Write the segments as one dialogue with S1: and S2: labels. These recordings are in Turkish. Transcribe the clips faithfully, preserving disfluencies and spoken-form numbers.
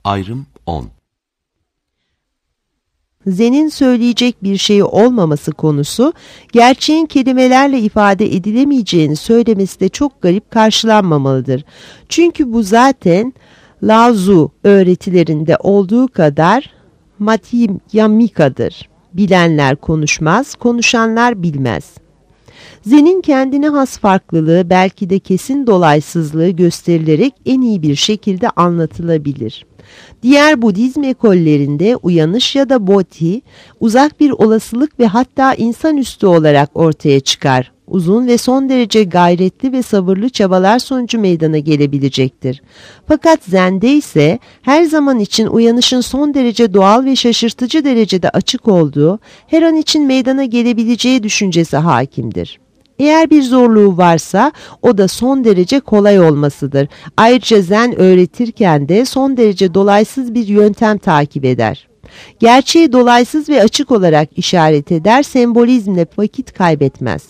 S1: Ayrım on.
S2: Zen'in söyleyecek bir şeyi olmaması konusu, gerçeğin kelimelerle ifade edilemeyeceğini söylemesi de çok garip karşılanmamalıdır. Çünkü bu zaten Lao Tzu öğretilerinde olduğu kadar Madhyamika'dır. Bilenler konuşmaz, konuşanlar bilmez. Zen'in kendine has farklılığı belki de kesin dolaysızlığı gösterilerek en iyi bir şekilde anlatılabilir. Diğer Budizm ekollerinde uyanış ya da bodhi uzak bir olasılık ve hatta insanüstü olarak ortaya çıkar. Uzun ve son derece gayretli ve sabırlı çabalar sonucu meydana gelebilecektir. Fakat Zen'de ise her zaman için uyanışın son derece doğal ve şaşırtıcı derecede açık olduğu, her an için meydana gelebileceği düşüncesi hakimdir. Eğer bir zorluğu varsa o da son derece kolay olmasıdır. Ayrıca Zen öğretirken de son derece dolaysız bir yöntem takip eder. Gerçeği dolaysız ve açık olarak işaret eder, sembolizmle vakit kaybetmez.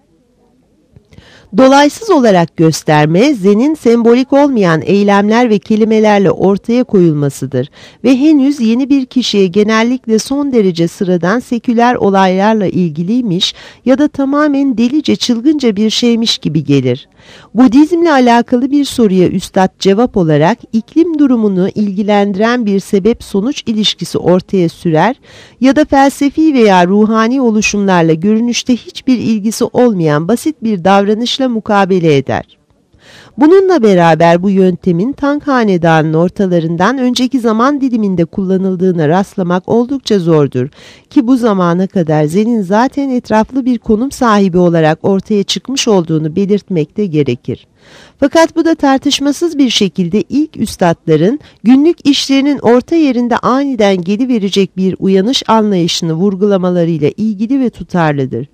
S2: Dolaysız olarak gösterme, Zen'in sembolik olmayan eylemler ve kelimelerle ortaya koyulmasıdır ve henüz yeni bir kişiye genellikle son derece sıradan seküler olaylarla ilgiliymiş ya da tamamen delice çılgınca bir şeymiş gibi gelir. Budizmle alakalı bir soruya üstad cevap olarak iklim durumunu ilgilendiren bir sebep-sonuç ilişkisi ortaya sürer ya da felsefi veya ruhani oluşumlarla görünüşte hiçbir ilgisi olmayan basit bir davranışla mukabele eder. Bununla beraber bu yöntemin Tang Hanedanı'nın ortalarından önceki zaman diliminde kullanıldığına rastlamak oldukça zordur ki bu zamana kadar Zen'in zaten etraflı bir konum sahibi olarak ortaya çıkmış olduğunu belirtmek de gerekir. Fakat bu da tartışmasız bir şekilde ilk üstadların günlük işlerinin orta yerinde aniden geliverecek bir uyanış anlayışını vurgulamalarıyla ilgili ve tutarlıdır.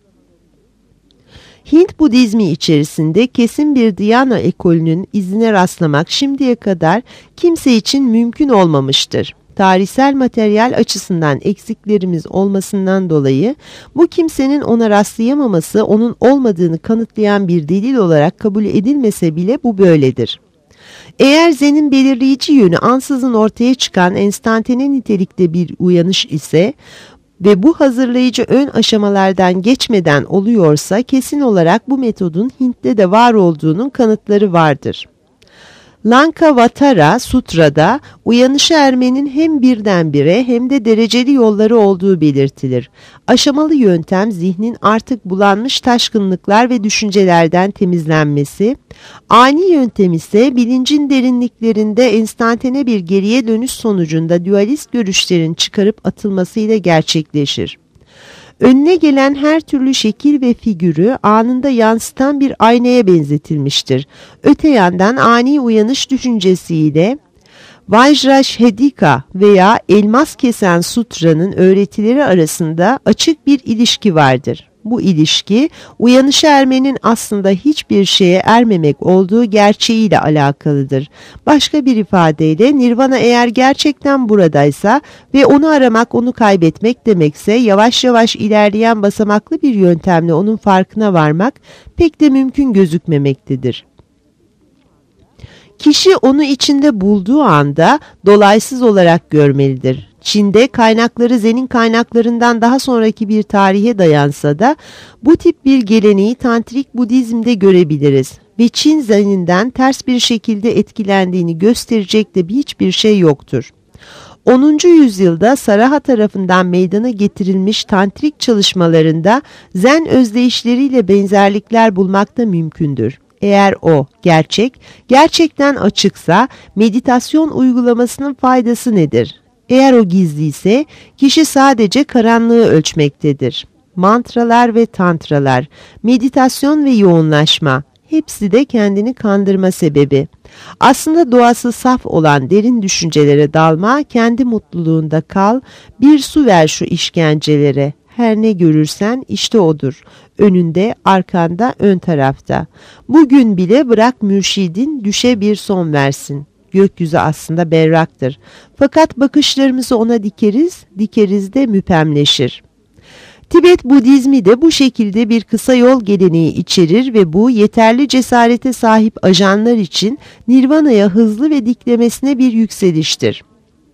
S2: Hint Budizmi içerisinde kesin bir Dhyana ekolünün izine rastlamak şimdiye kadar kimse için mümkün olmamıştır. Tarihsel materyal açısından eksiklerimiz olmasından dolayı bu kimsenin ona rastlayamaması onun olmadığını kanıtlayan bir delil olarak kabul edilmese bile bu böyledir. Eğer Zen'in belirleyici yönü ansızın ortaya çıkan enstantane nitelikte bir uyanış ise ve bu hazırlayıcı ön aşamalardan geçmeden oluyorsa kesin olarak bu metodun Hint'te de var olduğunun kanıtları vardır. Lankavatara Sutra'da uyanışa ermenin hem birdenbire hem de dereceli yolları olduğu belirtilir. Aşamalı yöntem zihnin artık bulanmış taşkınlıklar ve düşüncelerden temizlenmesi, ani yöntem ise bilincin derinliklerinde enstantane bir geriye dönüş sonucunda dualist görüşlerin çıkarıp atılmasıyla gerçekleşir. Önüne gelen her türlü şekil ve figürü anında yansıtan bir aynaya benzetilmiştir. Öte yandan ani uyanış düşüncesiyle Vajrashedika veya Elmas Kesen Sutra'nın öğretileri arasında açık bir ilişki vardır. Bu ilişki, uyanışa ermenin aslında hiçbir şeye ermemek olduğu gerçeğiyle alakalıdır. Başka bir ifadeyle Nirvana eğer gerçekten buradaysa ve onu aramak onu kaybetmek demekse yavaş yavaş ilerleyen basamaklı bir yöntemle onun farkına varmak pek de mümkün gözükmemektedir. Kişi onu içinde bulduğu anda dolaysız olarak görmelidir. Çin'de kaynakları Zen'in kaynaklarından daha sonraki bir tarihe dayansa da bu tip bir geleneği Tantrik Budizm'de görebiliriz ve Çin Zen'inden ters bir şekilde etkilendiğini gösterecek de hiçbir şey yoktur. onuncu yüzyılda Saraha tarafından meydana getirilmiş tantrik çalışmalarında Zen özdeyişleriyle benzerlikler bulmak da mümkündür. Eğer o gerçek, gerçekten açıksa meditasyon uygulamasının faydası nedir? Eğer o gizliyse kişi sadece karanlığı ölçmektedir. Mantralar ve tantralar, meditasyon ve yoğunlaşma hepsi de kendini kandırma sebebi. Aslında doğası saf olan derin düşüncelere dalma, kendi mutluluğunda kal, bir su ver şu işkencelere. Her ne görürsen işte odur. Önünde, arkanda, ön tarafta. Bugün bile bırak mürşidin düşe bir son versin. Gökyüzü aslında berraktır. Fakat bakışlarımızı ona dikeriz, dikeriz de müpemleşir. Tibet Budizmi de bu şekilde bir kısa yol geleneği içerir ve bu yeterli cesarete sahip ajanlar için Nirvana'ya hızlı ve diklemesine bir yükseliştir.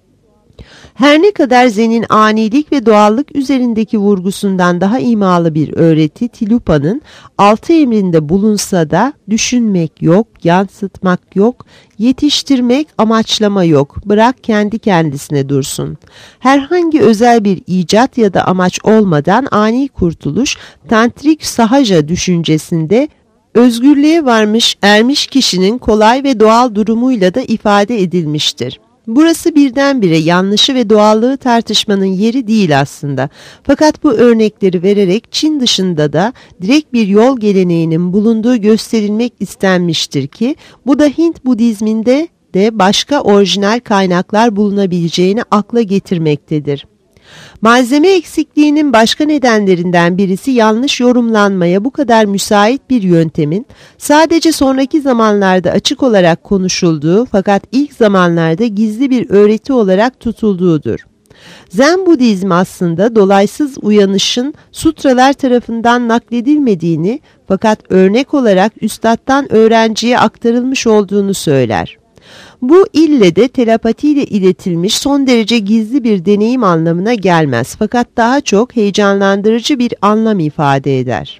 S2: Her ne kadar Zen'in anilik ve doğallık üzerindeki vurgusundan daha imalı bir öğreti Tilupa'nın altı emrinde bulunsa da düşünmek yok, yansıtmak yok, yetiştirmek, amaçlama yok, bırak kendi kendisine dursun. Herhangi özel bir icat ya da amaç olmadan ani kurtuluş, tantrik sahaja düşüncesinde özgürlüğe varmış ermiş kişinin kolay ve doğal durumuyla da ifade edilmiştir. Burası birdenbire yanlışı ve doğallığı tartışmanın yeri değil aslında. Fakat bu örnekleri vererek Çin dışında da direkt bir yol geleneğinin bulunduğu gösterilmek istenmiştir ki bu da Hint Budizminde de başka orijinal kaynaklar bulunabileceğini akla getirmektedir. Malzeme eksikliğinin başka nedenlerinden birisi yanlış yorumlanmaya bu kadar müsait bir yöntemin sadece sonraki zamanlarda açık olarak konuşulduğu fakat ilk zamanlarda gizli bir öğreti olarak tutulduğudur. Zen Budizmi aslında dolaysız uyanışın sutralar tarafından nakledilmediğini fakat örnek olarak üstattan öğrenciye aktarılmış olduğunu söyler. Bu ille de telepatiyle iletilmiş son derece gizli bir deneyim anlamına gelmez fakat daha çok heyecanlandırıcı bir anlam ifade eder.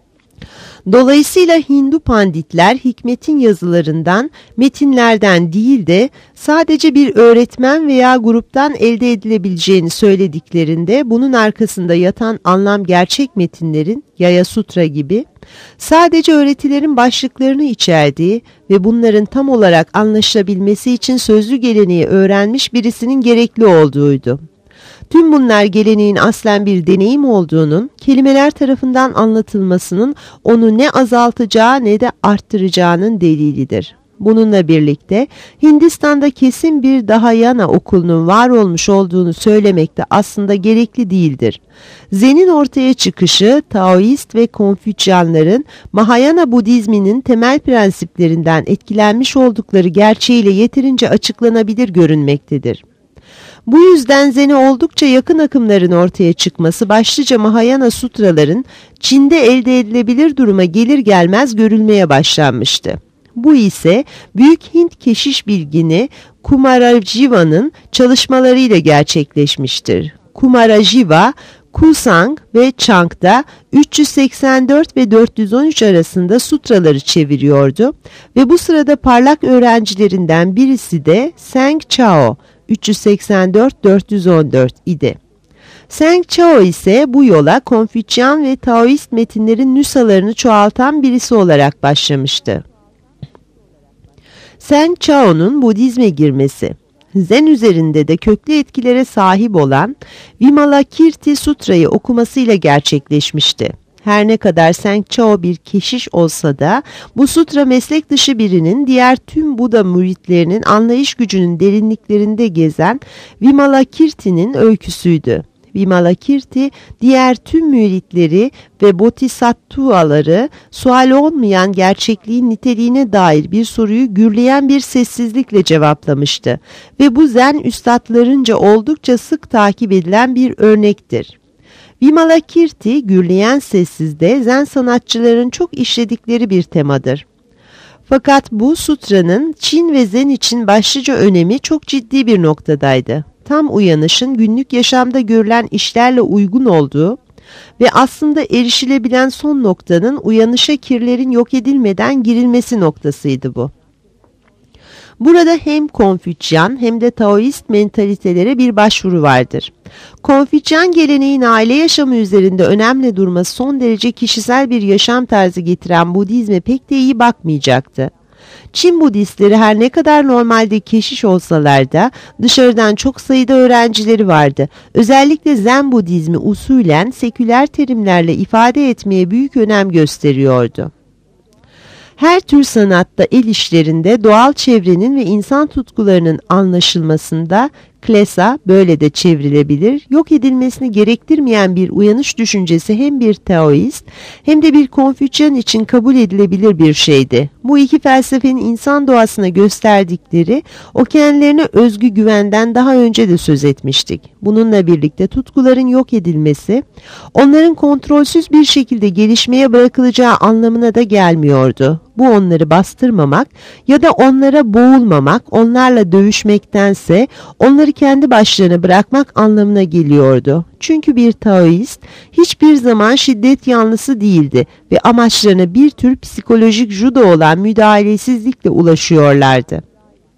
S2: Dolayısıyla Hindu panditler hikmetin yazılarından, metinlerden değil de sadece bir öğretmen veya gruptan elde edilebileceğini söylediklerinde bunun arkasında yatan anlam gerçek metinlerin Yaya Sutra gibi sadece öğretilerin başlıklarını içerdiği ve bunların tam olarak anlaşılabilmesi için sözlü geleneği öğrenmiş birisinin gerekli olduğuydu. Tüm bunlar geleneğin aslen bir deneyim olduğunun, kelimeler tarafından anlatılmasının onu ne azaltacağı ne de arttıracağının delilidir. Bununla birlikte Hindistan'da kesin bir Dahayana okulunun var olmuş olduğunu söylemek de aslında gerekli değildir. Zen'in ortaya çıkışı Taoist ve Konfüçyanların Mahayana Budizminin temel prensiplerinden etkilenmiş oldukları gerçeğiyle yeterince açıklanabilir görünmektedir. Bu yüzden Zen'e oldukça yakın akımların ortaya çıkması başlıca Mahayana Sutraların Çin'de elde edilebilir duruma gelir gelmez görülmeye başlanmıştı. Bu ise Büyük Hint keşiş bilgini Kumarajiva'nın çalışmalarıyla gerçekleşmiştir. Kumarajiva, Kusang ve Chang'da üç yüz seksen dört ve dört yüz on üç arasında sutraları çeviriyordu ve bu sırada parlak öğrencilerinden birisi de Seng Chao üç yüz seksen dört dört yüz on dört idi. Seng Chao ise bu yola Konfüçyan ve Taoist metinlerin nüshalarını çoğaltan birisi olarak başlamıştı. Seng Chao'nun Budizme girmesi, Zen üzerinde de köklü etkilere sahip olan Vimalakirti Sutra'yı okumasıyla gerçekleşmişti. Her ne kadar Seng Chao bir keşiş olsa da bu sutra meslek dışı birinin diğer tüm Buda müritlerinin anlayış gücünün derinliklerinde gezen Vimalakirti'nin öyküsüydü. Vimalakirti diğer tüm müritleri ve bodhisattvaları sual olmayan gerçekliğin niteliğine dair bir soruyu gürleyen bir sessizlikle cevaplamıştı ve bu Zen üstadlarınca oldukça sık takip edilen bir örnektir. Vimalakirti, gürleyen sessizde Zen sanatçıların çok işledikleri bir temadır. Fakat bu sutranın Çin ve Zen için başlıca önemi çok ciddi bir noktadaydı. Tam uyanışın günlük yaşamda görülen işlerle uygun olduğu ve aslında erişilebilen son noktanın uyanışa kirlerin yok edilmeden girilmesi noktasıydı bu. Burada hem Konfüçyan hem de Taoist mentalitelere bir başvuru vardır. Konfüçyan geleneğin aile yaşamı üzerinde önemli durması son derece kişisel bir yaşam tarzı getiren Budizme pek de iyi bakmayacaktı. Çin Budistleri her ne kadar normalde keşiş olsalar da dışarıdan çok sayıda öğrencileri vardı. Özellikle Zen Budizmi usulen seküler terimlerle ifade etmeye büyük önem gösteriyordu. Her tür sanatta, el işlerinde doğal çevrenin ve insan tutkularının anlaşılmasında Klesa böyle de çevrilebilir. Yok edilmesini gerektirmeyen bir uyanış düşüncesi hem bir Taoist hem de bir Konfüçyan için kabul edilebilir bir şeydi. Bu iki felsefenin insan doğasına gösterdikleri o kendilerine özgü güvenden daha önce de söz etmiştik. Bununla birlikte tutkuların yok edilmesi, onların kontrolsüz bir şekilde gelişmeye bırakılacağı anlamına da gelmiyordu. Bu onları bastırmamak ya da onlara boğulmamak, onlarla dövüşmektense onları kendi başlarına bırakmak anlamına geliyordu. Çünkü bir Taoist hiçbir zaman şiddet yanlısı değildi ve amaçlarına bir tür psikolojik judo olan müdahalesizlikle ulaşıyorlardı.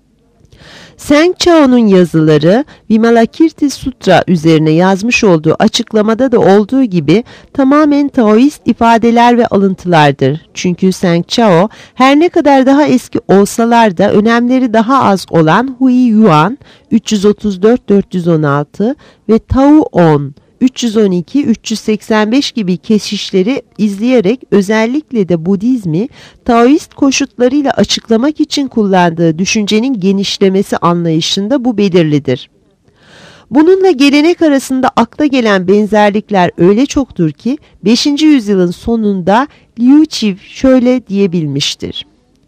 S2: Seng Chao'nun yazıları Vimalakirti Sutra üzerine yazmış olduğu açıklamada da olduğu gibi tamamen Taoist ifadeler ve alıntılardır. Çünkü Seng Chao her ne kadar daha eski olsalar da önemleri daha az olan Hui Yuan üç yüz otuz dört dört yüz on altı ve Tao On üç yüz on iki üç yüz seksen beş gibi keşişleri izleyerek özellikle de Budizmi Taoist koşutlarıyla açıklamak için kullandığı düşüncenin genişlemesi anlayışında bu belirlidir. Bununla gelenek arasında akla gelen benzerlikler öyle çoktur ki beşinci yüzyılın sonunda Liu Qi şöyle diyebilmiştir.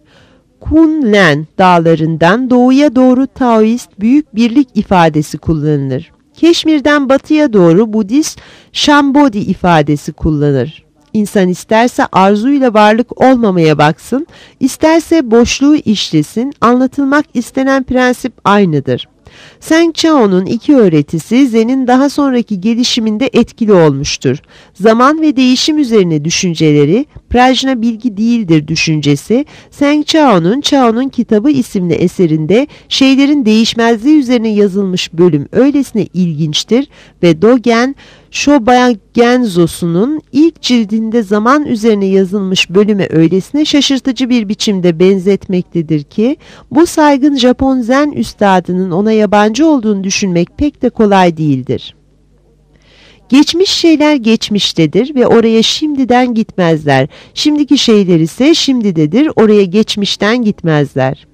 S2: Kunlun dağlarından doğuya doğru Taoist büyük birlik ifadesi kullanılır. Keşmir'den batıya doğru Budist Shambhodhi ifadesi kullanır. İnsan isterse arzuyla varlık olmamaya baksın, isterse boşluğu işlesin, anlatılmak istenen prensip aynıdır. Seng Chao'nun iki öğretisi Zen'in daha sonraki gelişiminde etkili olmuştur. Zaman ve değişim üzerine düşünceleri, Prajna bilgi değildir düşüncesi, Seng Chao'nun Chao'nun Kitabı isimli eserinde şeylerin değişmezliği üzerine yazılmış bölüm öylesine ilginçtir ve Dogen Shobogenzosu'nun ilk cildinde zaman üzerine yazılmış bölüme öylesine şaşırtıcı bir biçimde benzetmektedir ki, bu saygın Japon Zen üstadının ona yabancı olduğunu düşünmek pek de kolay değildir. Geçmiş şeyler geçmiştedir ve oraya şimdiden gitmezler. Şimdiki şeyler ise şimdidedir, oraya geçmişten gitmezler.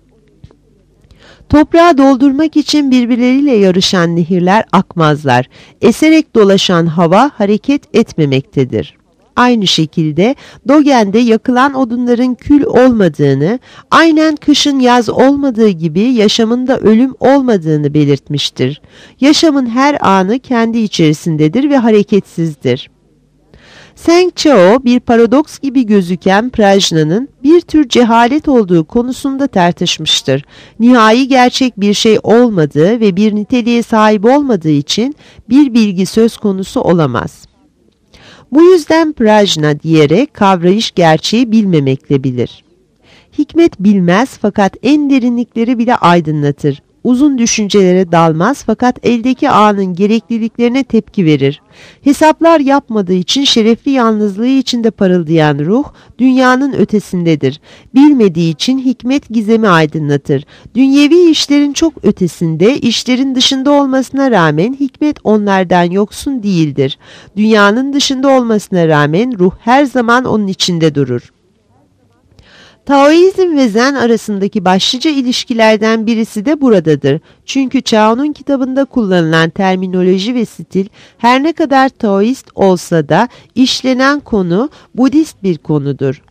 S2: Toprağı doldurmak için birbirleriyle yarışan nehirler akmazlar. Eserek dolaşan hava hareket etmemektedir. Aynı şekilde Dogen'de yakılan odunların kül olmadığını, aynen kışın yaz olmadığı gibi yaşamında ölüm olmadığını belirtmiştir. Yaşamın her anı kendi içerisindedir ve hareketsizdir. Seng Chao bir paradoks gibi gözüken Prajna'nın bir tür cehalet olduğu konusunda tartışmıştır. Nihai gerçek bir şey olmadığı ve bir niteliğe sahip olmadığı için bir bilgi söz konusu olamaz. Bu yüzden Prajna diyerek kavrayış gerçeği bilmemekle bilir. Hikmet bilmez fakat en derinlikleri bile aydınlatır. Uzun düşüncelere dalmaz fakat eldeki anın gerekliliklerine tepki verir. Hesaplar yapmadığı için şerefli yalnızlığı içinde parıldayan ruh dünyanın ötesindedir. Bilmediği için hikmet gizemi aydınlatır. Dünyevi işlerin çok ötesinde, işlerin dışında olmasına rağmen hikmet onlardan yoksun değildir. Dünyanın dışında olmasına rağmen ruh her zaman onun içinde durur. Taoizm ve Zen arasındaki başlıca ilişkilerden birisi de buradadır. Çünkü Chao'nun kitabında kullanılan terminoloji ve stil her ne kadar Taoist olsa da işlenen konu Budist bir konudur.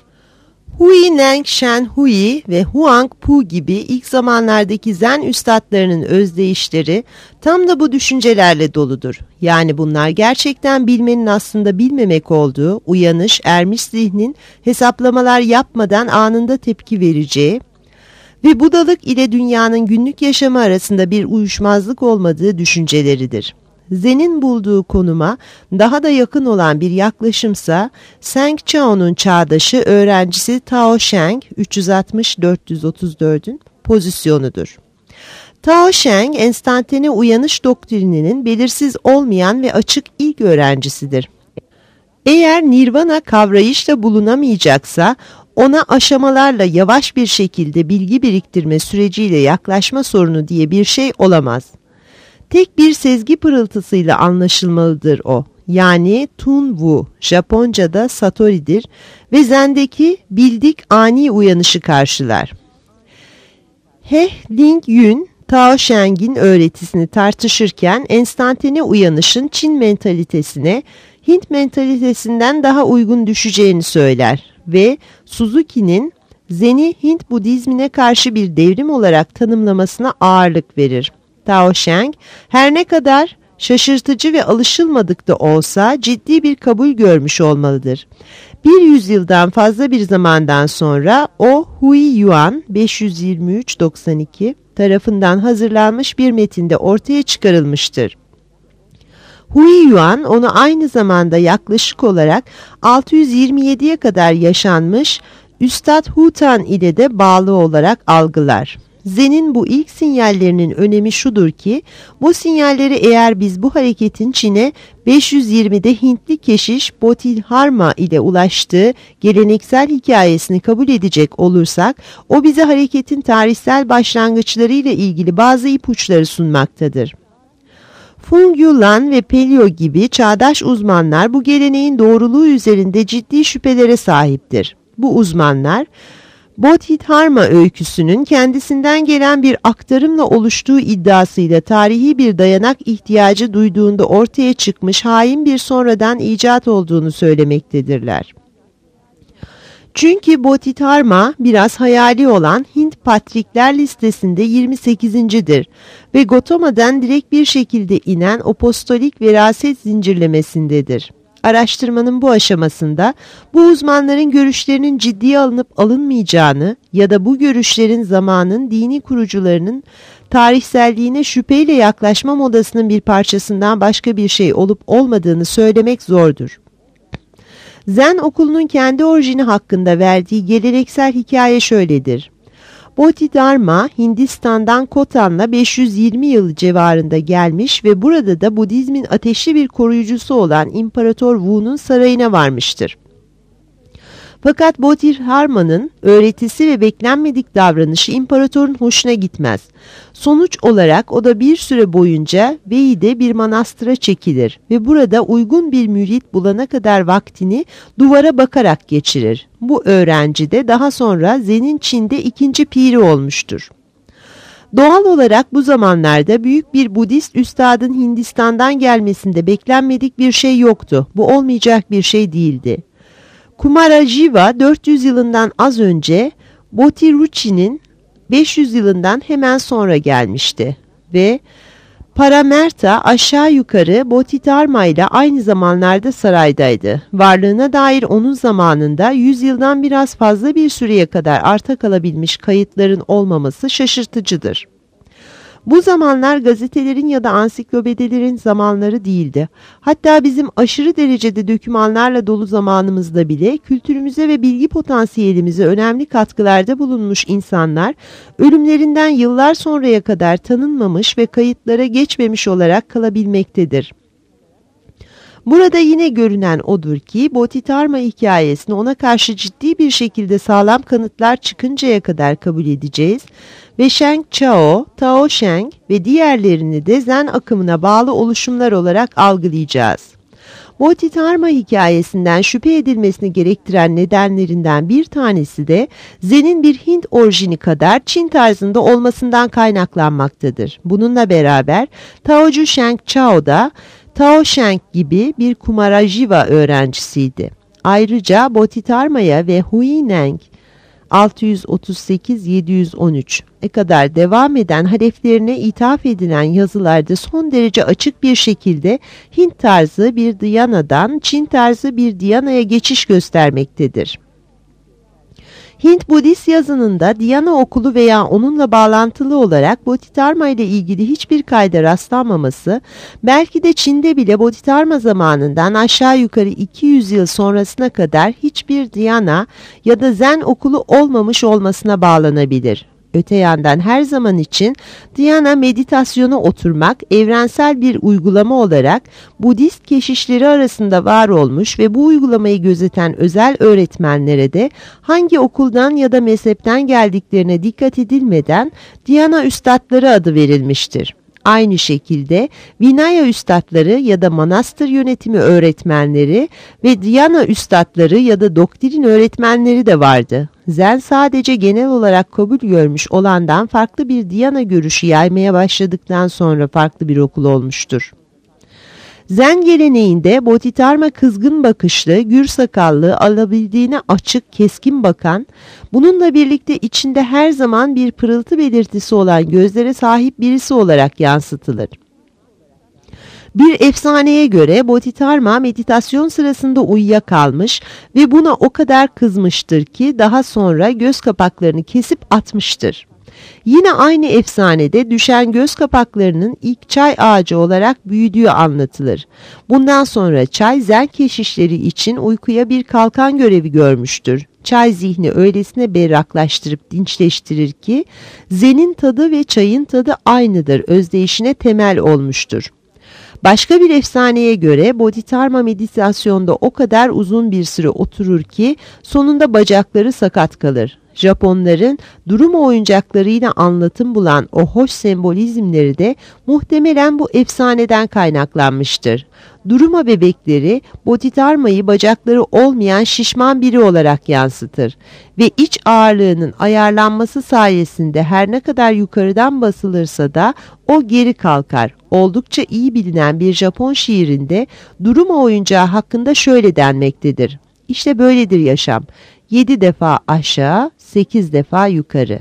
S2: Hui Nangshan Hui ve Huang Pu gibi ilk zamanlardaki Zen üstadlarının özdeyişleri tam da bu düşüncelerle doludur. Yani bunlar gerçekten bilmenin aslında bilmemek olduğu, uyanış, ermiş zihnin hesaplamalar yapmadan anında tepki vereceği ve budalık ile dünyanın günlük yaşamı arasında bir uyuşmazlık olmadığı düşünceleridir. Zen'in bulduğu konuma daha da yakın olan bir yaklaşımsa Seng Chao'nun çağdaşı öğrencisi Tao Sheng üç yüz altmış dört yüz otuz dört'ün pozisyonudur. Tao Sheng, enstantane uyanış doktrininin belirsiz olmayan ve açık ilk öğrencisidir. Eğer nirvana kavrayışla bulunamayacaksa, ona aşamalarla yavaş bir şekilde bilgi biriktirme süreciyle yaklaşma sorunu diye bir şey olamaz. Tek bir sezgi pırıltısıyla anlaşılmalıdır o. Yani Tun Wu, Japonca'da Satori'dir ve Zen'deki bildik ani uyanışı karşılar. He Ling Yun, Tao Sheng'in öğretisini tartışırken enstantane uyanışın Çin mentalitesine Hint mentalitesinden daha uygun düşeceğini söyler ve Suzuki'nin Zen'i Hint Budizmine karşı bir devrim olarak tanımlamasına ağırlık verir. Tao Sheng, her ne kadar şaşırtıcı ve alışılmadık da olsa ciddi bir kabul görmüş olmalıdır. Bir yüzyıldan fazla bir zamandan sonra o Hui Yuan beş yüz yirmi üç doksan iki tarafından hazırlanmış bir metinde ortaya çıkarılmıştır. Hui Yuan onu aynı zamanda yaklaşık olarak altı yüz yirmi yediye kadar yaşanmış Üstad Hu Tan ile de bağlı olarak algılar. Zen'in bu ilk sinyallerinin önemi şudur ki, bu sinyalleri eğer biz bu hareketin Çin'e beş yüz yirmide Hintli keşiş Bodhidharma ile ulaştığı geleneksel hikayesini kabul edecek olursak, o bize hareketin tarihsel başlangıçlarıyla ilgili bazı ipuçları sunmaktadır. Feng Yulan ve Pelio gibi çağdaş uzmanlar bu geleneğin doğruluğu üzerinde ciddi şüphelere sahiptir. Bu uzmanlar, Bodhidharma öyküsünün kendisinden gelen bir aktarımla oluştuğu iddiasıyla tarihi bir dayanak ihtiyacı duyduğunda ortaya çıkmış hain bir sonradan icat olduğunu söylemektedirler. Çünkü Bodhidharma biraz hayali olan Hint patrikler listesinde yirmi sekizincidir ve Gautama'dan direkt bir şekilde inen apostolik veraset zincirlemesindedir. Araştırmanın bu aşamasında bu uzmanların görüşlerinin ciddiye alınıp alınmayacağını ya da bu görüşlerin zamanın dini kurucularının tarihselliğine şüpheyle yaklaşma modasının bir parçasından başka bir şey olup olmadığını söylemek zordur. Zen okulunun kendi orijini hakkında verdiği geleneksel hikaye şöyledir. Bodhidharma Hindistan'dan Khotan'la beş yüz yirmi yıl civarında gelmiş ve burada da Budizmin ateşli bir koruyucusu olan İmparator Wu'nun sarayına varmıştır. Fakat Bodhidharma'nın öğretisi ve beklenmedik davranışı imparatorun hoşuna gitmez. Sonuç olarak o da bir süre boyunca Wei'de bir manastıra çekilir ve burada uygun bir mürit bulana kadar vaktini duvara bakarak geçirir. Bu öğrenci de daha sonra Zen'in Çin'de ikinci piri olmuştur. Doğal olarak bu zamanlarda büyük bir Budist üstadın Hindistan'dan gelmesinde beklenmedik bir şey yoktu. Bu olmayacak bir şey değildi. Kumarajiva dört yüz yılından az önce Bodhiruchi'nin beş yüz yılından hemen sonra gelmişti ve Paramerta aşağı yukarı Bodhidharma ile aynı zamanlarda saraydaydı. Varlığına dair onun zamanında yüz yıldan biraz fazla bir süreye kadar arta kalabilmiş kayıtların olmaması şaşırtıcıdır. Bu zamanlar gazetelerin ya da ansiklopedilerin zamanları değildi. Hatta bizim aşırı derecede dokümanlarla dolu zamanımızda bile kültürümüze ve bilgi potansiyelimize önemli katkılarda bulunmuş insanlar, ölümlerinden yıllar sonraya kadar tanınmamış ve kayıtlara geçmemiş olarak kalabilmektedir. Burada yine görünen odur ki Bodhidharma hikayesini ona karşı ciddi bir şekilde sağlam kanıtlar çıkıncaya kadar kabul edeceğiz ve Sheng Chao, Tao Sheng ve diğerlerini de Zen akımına bağlı oluşumlar olarak algılayacağız. Bodhidharma hikayesinden şüphe edilmesini gerektiren nedenlerinden bir tanesi de Zen'in bir Hint orijini kadar Çin tarzında olmasından kaynaklanmaktadır. Bununla beraber Taocu Sheng Chao da Tao Sheng gibi bir Kumarajiva öğrencisiydi. Ayrıca Bodhidharma'ya ve Hui Neng altı yüz otuz sekiz yedi yüz on üç'e kadar devam eden haleflerine ithaf edilen yazılarda son derece açık bir şekilde Hint tarzı bir Dhyanadan Çin tarzı bir Dhyana'ya geçiş göstermektedir. Hint Budist yazınında Dhyana okulu veya onunla bağlantılı olarak Bodhidharma ile ilgili hiçbir kayda rastlanmaması, belki de Çin'de bile Bodhidharma zamanından aşağı yukarı iki yüz yıl sonrasına kadar hiçbir Dhyana ya da Zen okulu olmamış olmasına bağlanabilir. Öte yandan her zaman için Dhyana meditasyona oturmak evrensel bir uygulama olarak Budist keşişleri arasında var olmuş ve bu uygulamayı gözeten özel öğretmenlere de hangi okuldan ya da mezhepten geldiklerine dikkat edilmeden Dhyana üstadları adı verilmiştir. aynı şekilde Vinaya üstadları ya da manastır yönetimi öğretmenleri ve Dhyana üstadları ya da doktrin öğretmenleri de vardı. Zen sadece genel olarak kabul görmüş olandan farklı bir Dhyana görüşü yaymaya başladıktan sonra farklı bir okul olmuştur. Zen geleneğinde Bodhidharma kızgın bakışlı, gür sakallı, alabildiğine açık, keskin bakan, bununla birlikte içinde her zaman bir pırıltı belirtisi olan gözlere sahip birisi olarak yansıtılır. Bir efsaneye göre Bodhidharma meditasyon sırasında uyuyakalmış ve buna o kadar kızmıştır ki daha sonra göz kapaklarını kesip atmıştır. Yine aynı efsanede düşen göz kapaklarının ilk çay ağacı olarak büyüdüğü anlatılır. Bundan sonra çay Zen keşişleri için uykuya bir kalkan görevi görmüştür. Çay zihni öylesine berraklaştırıp dinçleştirir ki Zen'in tadı ve çayın tadı aynıdır, özdeyişine temel olmuştur. Başka bir efsaneye göre Bodhidharma meditasyonda o kadar uzun bir süre oturur ki sonunda bacakları sakat kalır. Japonların durum oyuncaklarıyla anlatım bulan o hoş sembolizmleri de muhtemelen bu efsaneden kaynaklanmıştır. Duruma bebekleri Bodhidharma'yı bacakları olmayan şişman biri olarak yansıtır ve iç ağırlığının ayarlanması sayesinde her ne kadar yukarıdan basılırsa da o geri kalkar. Oldukça iyi bilinen bir Japon şiirinde durum oyuncağı hakkında şöyle denmektedir. İşte böyledir yaşam. Yedi defa aşağı, sekiz defa yukarı.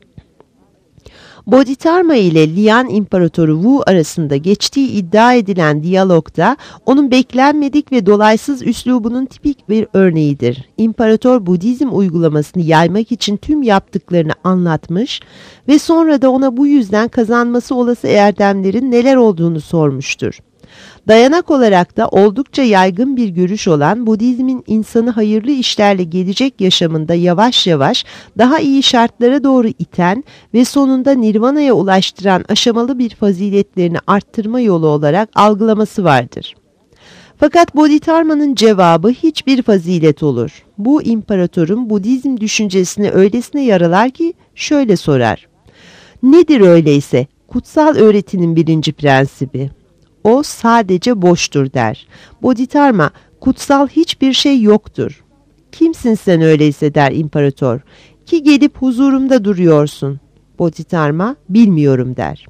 S2: Bodhidharma ile Lian İmparatoru Wu arasında geçtiği iddia edilen diyalogda onun beklenmedik ve dolaysız üslubunun tipik bir örneğidir. İmparator Budizm uygulamasını yaymak için tüm yaptıklarını anlatmış ve sonra da ona bu yüzden kazanması olası erdemlerin neler olduğunu sormuştur. Dayanak olarak da oldukça yaygın bir görüş olan Budizmin insanı hayırlı işlerle gelecek yaşamında yavaş yavaş daha iyi şartlara doğru iten ve sonunda nirvanaya ulaştıran aşamalı bir faziletlerini arttırma yolu olarak algılaması vardır. Fakat Bodhidharma'nın cevabı hiçbir fazilet olur. Bu imparatorun Budizm düşüncesini öylesine yaralar ki şöyle sorar. Nedir öyleyse kutsal öğretinin birinci prensibi? O sadece boştur der. Bodhidharma, kutsal hiçbir şey yoktur. Kimsin sen öyleyse der imparator. Ki gelip huzurumda duruyorsun. Bodhidharma, bilmiyorum der.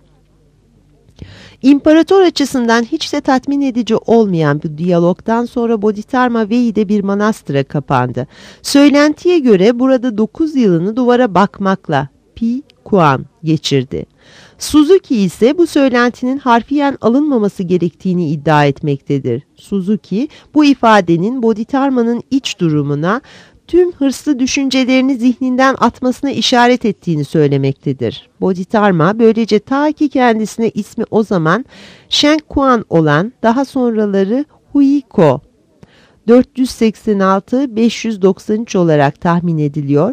S2: İmparator açısından hiç de tatmin edici olmayan bu diyalogdan sonra Bodhidharma Vei'de bir manastıra kapandı. Söylentiye göre burada dokuz yılını duvara bakmakla Pi Kuan geçirdi. Suzuki ise bu söylentinin harfiyen alınmaması gerektiğini iddia etmektedir. Suzuki bu ifadenin Bodhidharma'nın iç durumuna, tüm hırslı düşüncelerini zihninden atmasına işaret ettiğini söylemektedir. Bodhidharma böylece ta ki kendisine ismi o zaman Shen Kuan olan, daha sonraları Huiko dört yüz seksen altı beş yüz doksan üç olarak tahmin ediliyor,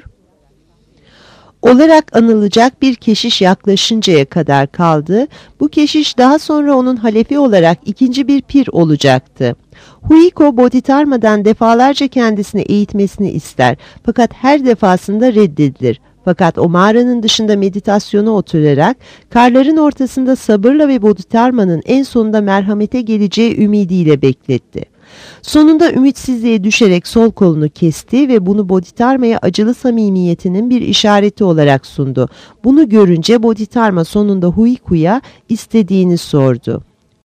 S2: olarak anılacak bir keşiş yaklaşıncaya kadar kaldı. Bu keşiş daha sonra onun halefi olarak ikinci bir pir olacaktı. Huiko Bodhidharma'dan defalarca kendisini eğitmesini ister fakat her defasında reddedilir. Fakat o mağaranın dışında meditasyona oturarak karların ortasında sabırla ve Bodhidharma'nın en sonunda merhamete geleceği ümidiyle bekletti. Sonunda ümitsizliğe düşerek sol kolunu kesti ve bunu Bodhidharma'ya acılı samimiyetinin bir işareti olarak sundu. Bunu görünce Bodhidharma sonunda Huiko'ya istediğini sordu.